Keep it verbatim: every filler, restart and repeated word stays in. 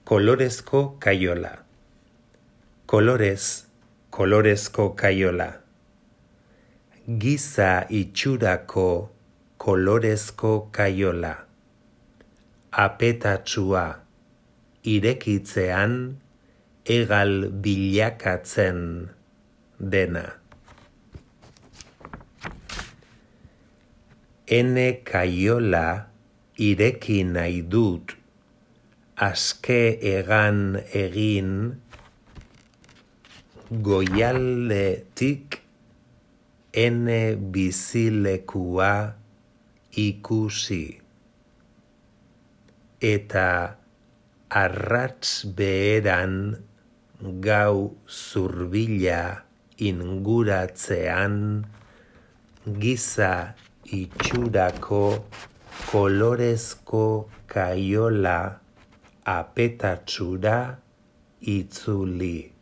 kolorezko kaiola. Kolorez, kolorezko kaiola. Giza itxurako kolorezko kaiola. Apetatsua, irekitzean, egal bilakatzen dena. Ene kaiola ireki nahi dut, aske egan egin, goialdetik ene bizilekua ikusi. Eta arrats beheran gau zurbila inguratzean, giza itxurako kolorezko kaiola apetatsura itzuli.